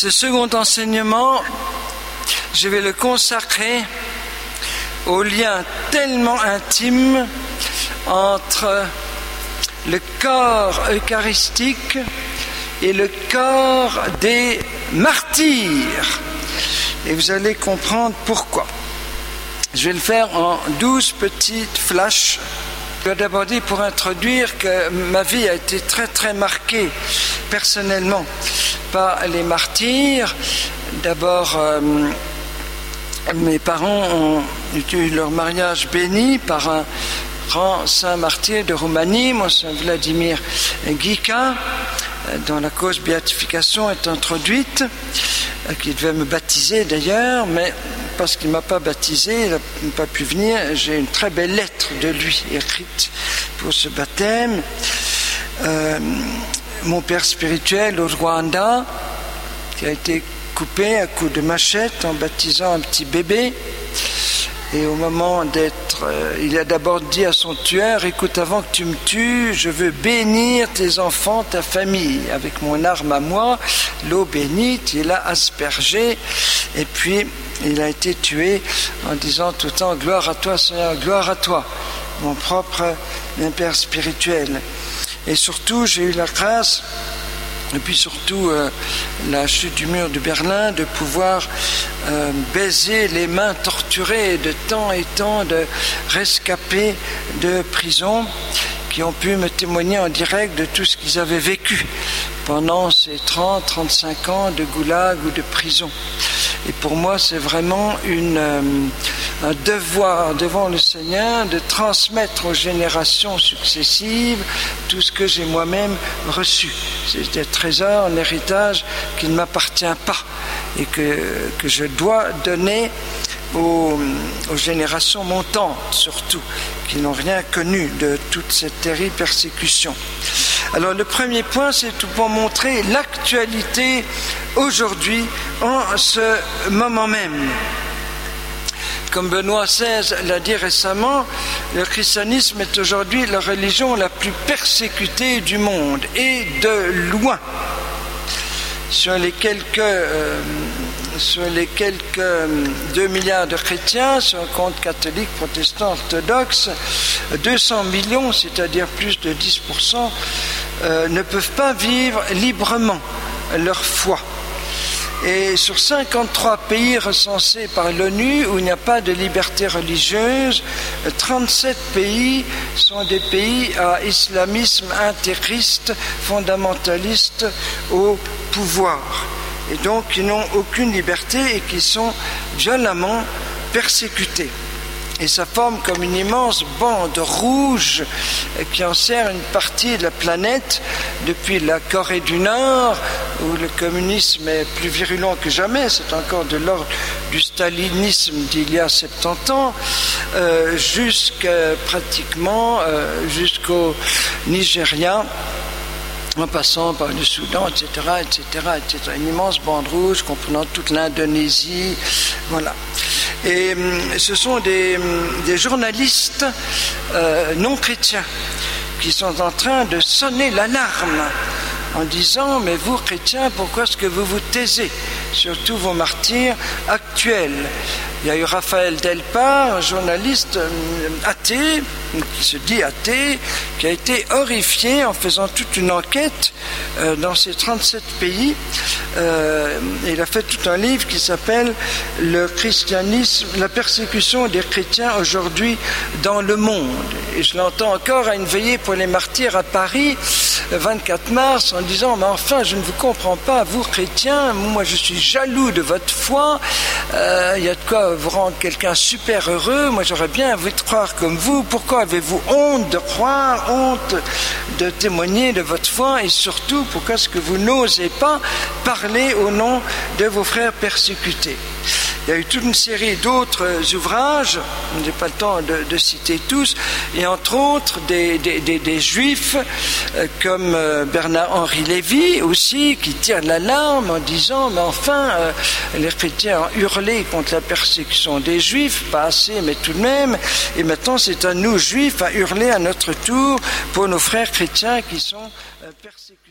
Ce second enseignement, je vais le consacrer au lien tellement intime entre le corps eucharistique et le corps des martyrs. Et vous allez comprendre pourquoi. Je vais le faire en 12 petites flashs. Je dois d'abord dire pour introduire que ma vie a été très très marquée personnellement par les martyrs. D'abord, mes parents ont eu leur mariage béni par un grand saint martyr de Roumanie, Monseigneur Vladimir Ghica, dont la cause béatification est introduite, qui devait me baptiser d'ailleurs, mais parce qu'il ne m'a pas baptisé, il n'a pas pu venir. J'ai une très belle lettre de lui écrite pour ce baptême. Mon père spirituel au Rwanda, qui a été coupé à coups de machette en baptisant un petit bébé. Et au moment d'être, il a d'abord dit à son tueur: écoute, avant que tu me tues, je veux bénir tes enfants, ta famille. Avec mon arme à moi, l'eau bénite, il a aspergé, et puis il a été tué en disant tout le temps: gloire à toi Seigneur, gloire à toi, mon propre Père spirituel. Et surtout, j'ai eu la grâce, et puis surtout la chute du mur de Berlin, de pouvoir baiser les mains torturées de tant et tant de rescapés de prison qui ont pu me témoigner en direct de tout ce qu'ils avaient vécu pendant ces 30-35 ans de goulag ou de prison. Et pour moi, c'est vraiment un devoir devant le Seigneur de transmettre aux générations successives tout ce que j'ai moi-même reçu. C'est des trésors, un héritage qui ne m'appartient pas et que je dois donner aux générations montantes, surtout, qui n'ont rien connu de toute cette terrible persécution. Alors le premier point, c'est tout pour montrer l'actualité aujourd'hui, en ce moment même. Comme Benoît XVI l'a dit récemment, le christianisme est aujourd'hui la religion la plus persécutée du monde, et de loin. Sur les quelques 2 milliards de chrétiens, sur un compte catholique, protestant, orthodoxe, 200 millions, c'est-à-dire plus de 10%, ne peuvent pas vivre librement leur foi. Et sur 53 pays recensés par l'ONU où il n'y a pas de liberté religieuse, 37 pays sont des pays à islamisme intégriste, fondamentaliste au pouvoir. Et donc qui n'ont aucune liberté et qui sont violemment persécutés. Et ça forme comme une immense bande rouge qui enserre une partie de la planète, depuis la Corée du Nord, où le communisme est plus virulent que jamais, c'est encore de l'ordre du stalinisme d'il y a 70 ans, jusqu'au Nigeria, en passant par le Soudan, etc., une immense bande rouge comprenant toute l'Indonésie, voilà. Et ce sont des journalistes non chrétiens qui sont en train de sonner l'alarme en disant: mais vous chrétiens, pourquoi est-ce que vous vous taisez, surtout vos martyrs actuels? Il y a eu Raphaël Delpar, un journaliste athée, qui se dit athée, qui a été horrifié en faisant toute une enquête dans ces 37 pays. Il a fait tout un livre qui s'appelle « Le christianisme, la persécution des chrétiens aujourd'hui dans le monde ». Et je l'entends encore à une veillée pour les martyrs à Paris, le 24 mars, en disant: mais enfin, je ne vous comprends pas, vous chrétiens, moi je suis jaloux de votre foi, il y a de quoi vous rendre quelqu'un super heureux, moi j'aurais bien envie de croire comme vous, pourquoi avez-vous honte de croire, honte de témoigner de votre foi, et surtout, pourquoi est-ce que vous n'osez pas parler au nom de vos frères persécutés? Il y a eu toute une série d'autres ouvrages, je n'ai pas le temps de citer tous, et entre autres des juifs comme Bernard-Henri Lévy aussi, qui tirent l'alarme en disant: mais enfin, les chrétiens ont hurlé contre la persécution des juifs, pas assez, mais tout de même, et maintenant c'est à nous juifs à hurler à notre tour pour nos frères chrétiens qui sont persécutés.